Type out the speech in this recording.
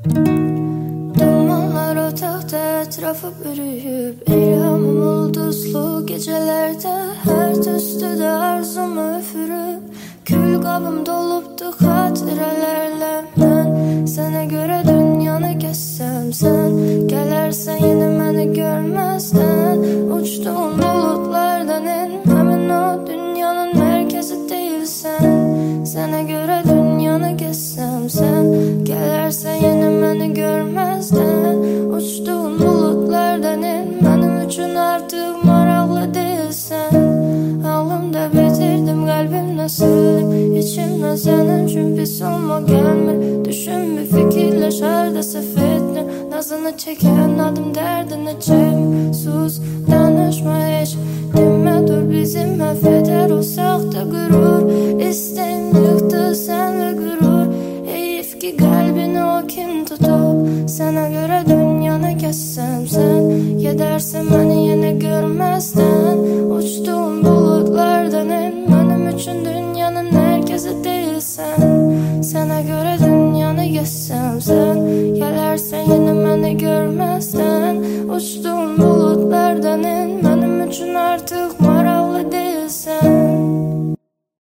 Dumanlar otaqda etrafı bürüyüb, eyramım ulduzlu gecelerde, her tüstüdə arzumu üfürüb, kül qabım dolubdu xatirələrlə. Mən sənə görə dünyanı gəzsəm, sən gələrsən yenə məni görməzdən. Uçduğum bulutlardan en, həmin o dünyanın mərkəzi deyilsən. Sənə görə dünyanı gəzsəm, sən gələrsən yenə məni görməzdən. Uçduğum bulutlardan en, mənim üçün artıq maraqlı deyilsən. Ağlımda bitirdim, qəlbimdə sildim, içimdən sənin üçün pis olma gəlmir. Düşünmü, fikirləş, hardasa fitnə, nazını çəkən adım dərdinə çəkmir. Sus, danışma heç, demə dur, bizi məhv edər o saxta qürur. İstəyim yıxdı sənlə qürur, heyif ki qəlbini o kim tutub. Sənə görə dünyanı gəzsəm, sən gedərsən məni yenə görməzdən. Uçduğum bulutlardan en, mənim üçün dünyanın mərkəzi deyilsən. Sənə görə dünyanı gəzsəm, sən gələrsən yenə məni görməzdən. Uçduğum bulutlardan en, mənim üçün artıq